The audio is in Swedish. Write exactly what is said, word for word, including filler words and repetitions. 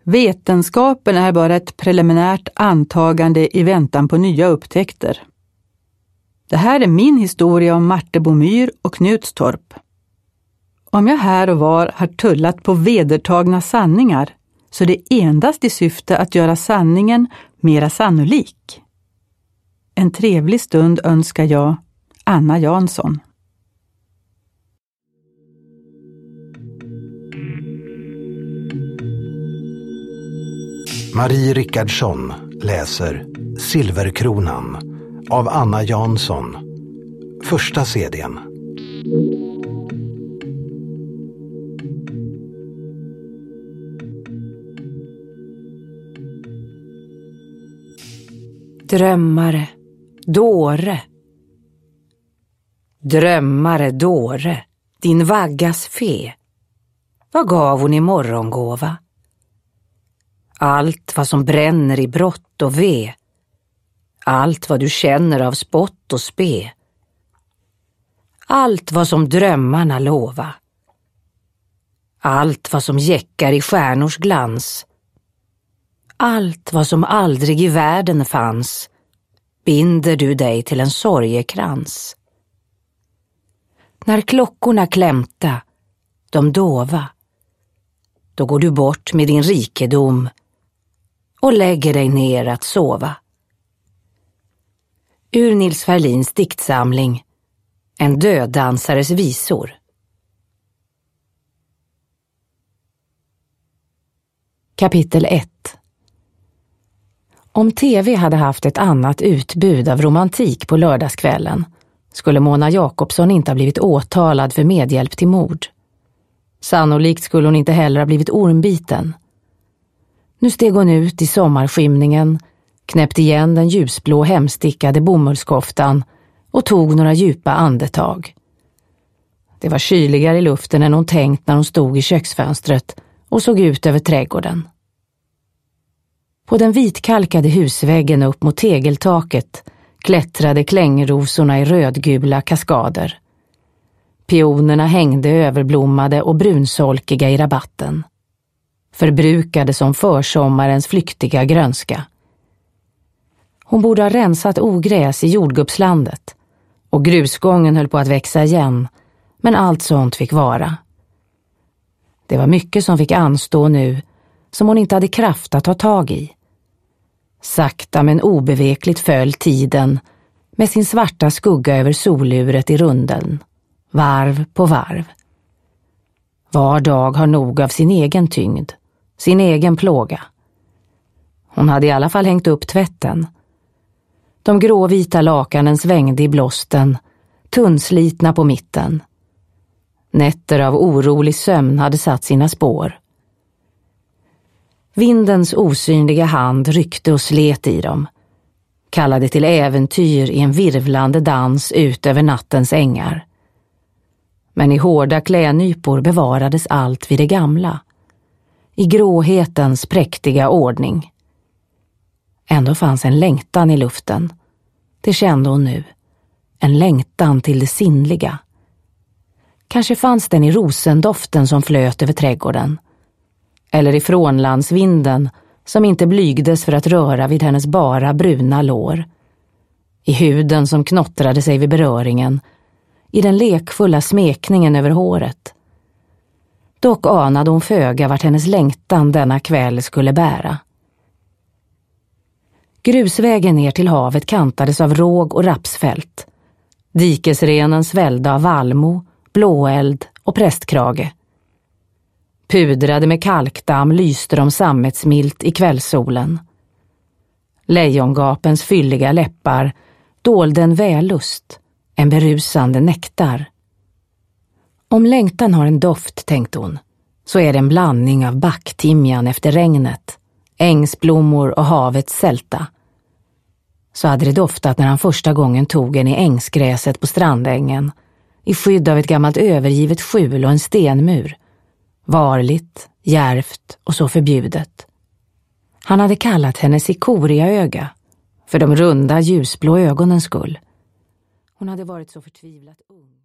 Vetenskapen är bara ett preliminärt antagande i väntan på nya upptäckter. Det här är min historia om Martebomyr och Knutstorp. Om jag här och var har tullat på vedertagna sanningar, så det är endast i syfte att göra sanningen mera sannolik. En trevlig stund önskar jag, Anna Jansson. Marie Rickardsson läser Silverkronan av Anna Jansson. Första C D:n. Drömmare, dåre. Drömmare, dåre, din vaggas fe. Vad gav hon i morgongåva? Allt vad som bränner i brott och ve. Allt vad du känner av spott och spe. Allt vad som drömmarna lova. Allt vad som jäckar i stjärnors glans. Allt vad som aldrig i världen fanns, binder du dig till en sorgekrans. När klockorna klämta, de dova, då går du bort med din rikedom och lägger dig ner att sova. Ur Nils Ferlins diktsamling En döddansares visor. Kapitel ett. Om tv hade haft ett annat utbud av romantik på lördagskvällen skulle Mona Jakobsson inte ha blivit åtalad för medhjälp till mord. Sannolikt skulle hon inte heller ha blivit ormbiten. Nu steg hon ut i sommarskymningen, knäppte igen den ljusblå hemstickade bomullskoftan och tog några djupa andetag. Det var kyligare i luften än hon tänkt när hon stod i köksfönstret och såg ut över trädgården. På den vitkalkade husväggen upp mot tegeltaket klättrade klängrosorna i rödgula kaskader. Pionerna hängde överblommade och brunsolkiga i rabatten. Förbrukade som försommarens flyktiga grönska. Hon borde ha rensat ogräs i jordgubbslandet och grusgången höll på att växa igen, men allt sånt fick vara. Det var mycket som fick anstå nu som hon inte hade kraft att ta tag i. Sakta men obevekligt föll tiden med sin svarta skugga över soluret i runden, varv på varv. Var dag har nog av sin egen tyngd, sin egen plåga. Hon hade i alla fall hängt upp tvätten. De gråvita lakanen svängde i blåsten, tunnslitna på mitten. Nätter av orolig sömn hade satt sina spår. Vindens osynliga hand ryckte och slet i dem, kallade till äventyr i en virvlande dans ut över nattens ängar. Men i hårda klänypor bevarades allt vid det gamla, i gråhetens präktiga ordning. Ändå fanns en längtan i luften, det kände hon nu, en längtan till det sinnliga. Kanske fanns den i rosendoften som flöt över trädgården, eller i frånlandsvinden som inte blygdes för att röra vid hennes bara bruna lår, i huden som knottrade sig vid beröringen, i den lekfulla smekningen över håret. Dock anade hon föga vart hennes längtan denna kväll skulle bära. Grusvägen ner till havet kantades av råg och rapsfält. Dikesrenen svällde av vallmo, blåeld och prästkrage. Pudrade med kalkdamm lyste de sammetsmilt i kvällssolen. Lejongapens fylliga läppar dolde en vällust, en berusande nektar. Om längtan har en doft, tänkte hon, så är det en blandning av backtimjan efter regnet, ängsblommor och havets sälta. Så hade det doftat när han första gången tog en i ängsgräset på strandängen, i skydd av ett gammalt övergivet skjul och en stenmur. Varligt, djärvt och så förbjudet. Han hade kallat henne Sikoria-öga, för de runda ljusblå ögonens skull. Hon hade varit så förtvivlat ung.